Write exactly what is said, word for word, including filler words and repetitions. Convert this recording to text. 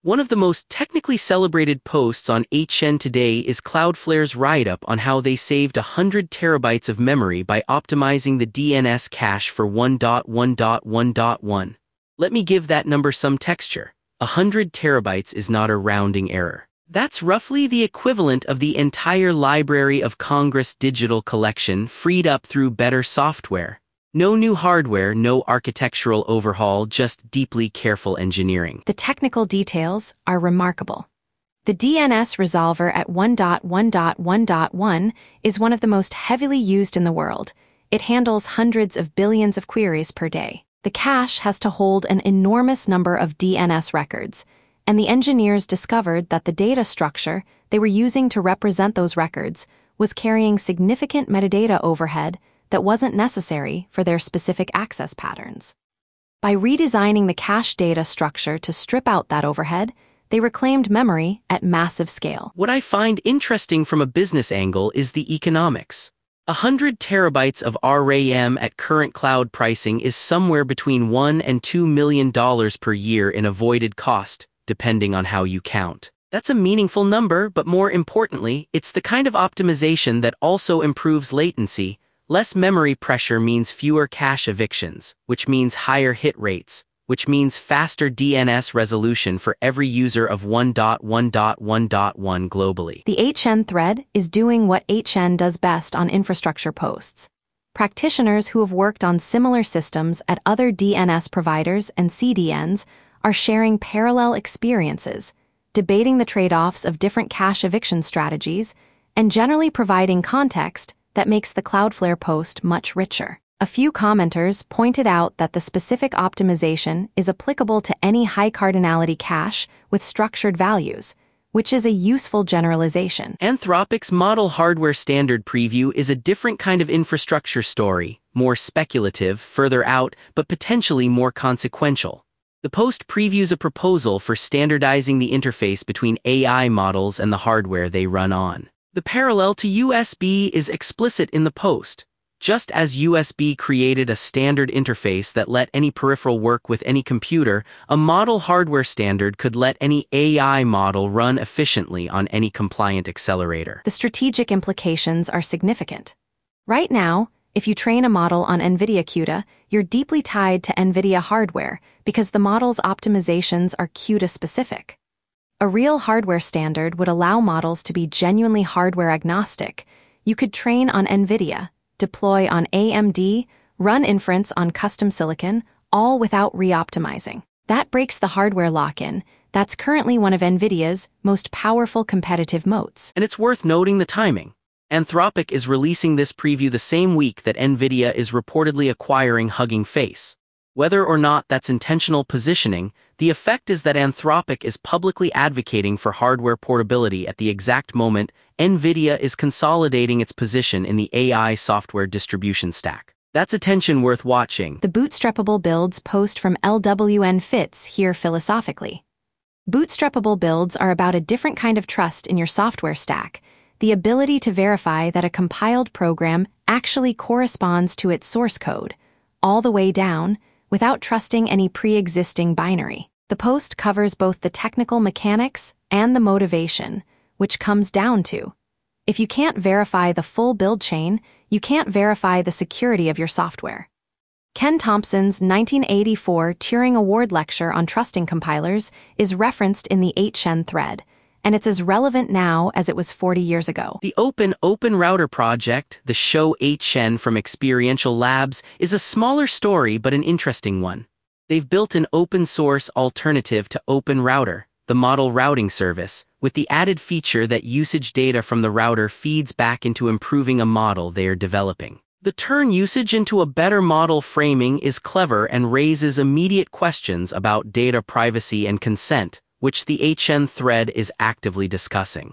One of the most technically celebrated posts on H N today is Cloudflare's write-up on how they saved one hundred terabytes of memory by optimizing the D N S cache for one point one point one point one. Let me give that number some texture. one hundred terabytes is not a rounding error. That's roughly the equivalent of the entire Library of Congress digital collection freed up through better software. No new hardware, no architectural overhaul, just deeply careful engineering. The technical details are remarkable. The D N S resolver at one point one point one point one is one of the most heavily used in the world. It handles hundreds of billions of queries per day. The cache has to hold an enormous number of D N S records, and the engineers discovered that the data structure they were using to represent those records was carrying significant metadata overhead that wasn't necessary for their specific access patterns. By redesigning the cache data structure to strip out that overhead, they reclaimed memory at massive scale. What I find interesting from a business angle is the economics. one hundred terabytes of RAM at current cloud pricing is somewhere between one and two million dollars per year in avoided cost, depending on how you count. That's a meaningful number, but more importantly, it's the kind of optimization that also improves latency. Less memory pressure means fewer cache evictions, which means higher hit rates, which means faster D N S resolution for every user of one point one point one point one globally. The H N thread is doing what H N does best on infrastructure posts. Practitioners who have worked on similar systems at other D N S providers and C D Ns are sharing parallel experiences, debating the trade-offs of different cache eviction strategies, and generally providing context that makes the Cloudflare post much richer. A few commenters pointed out that the specific optimization is applicable to any high cardinality cache with structured values, which is a useful generalization. Anthropic's model hardware standard preview is a different kind of infrastructure story, more speculative, further out, but potentially more consequential. The post previews a proposal for standardizing the interface between A I models and the hardware they run on. The parallel to U S B is explicit in the post. Just as U S B created a standard interface that let any peripheral work with any computer, a model hardware standard could let any A I model run efficiently on any compliant accelerator. The strategic implications are significant. Right now, if you train a model on NVIDIA CUDA, you're deeply tied to NVIDIA hardware because the model's optimizations are CUDA-specific. A real hardware standard would allow models to be genuinely hardware agnostic. You could train on NVIDIA, deploy on A M D, run inference on custom silicon, all without re-optimizing. That breaks the hardware lock-in. That's currently one of NVIDIA's most powerful competitive moats. And it's worth noting the timing. Anthropic is releasing this preview the same week that NVIDIA is reportedly acquiring Hugging Face. Whether or not that's intentional positioning, the effect is that Anthropic is publicly advocating for hardware portability at the exact moment NVIDIA is consolidating its position in the A I software distribution stack. That's attention worth watching. The Bootstrappable Builds post from L W N fits here philosophically. Bootstrappable builds are about a different kind of trust in your software stack, the ability to verify that a compiled program actually corresponds to its source code, all the way down, without trusting any pre-existing binary. The post covers both the technical mechanics and the motivation, which comes down to, if you can't verify the full build chain, you can't verify the security of your software. Ken Thompson's nineteen eighty-four Turing Award lecture on trusting compilers is referenced in the H N thread, and it's as relevant now as it was forty years ago. The Open Open Router project, the Show H N from Experiential Labs, is a smaller story but an interesting one. They've built an open-source alternative to Open Router, the model routing service, with the added feature that usage data from the router feeds back into improving a model they are developing. The turn usage into a better model framing is clever and raises immediate questions about data privacy and consent, which the H N thread is actively discussing.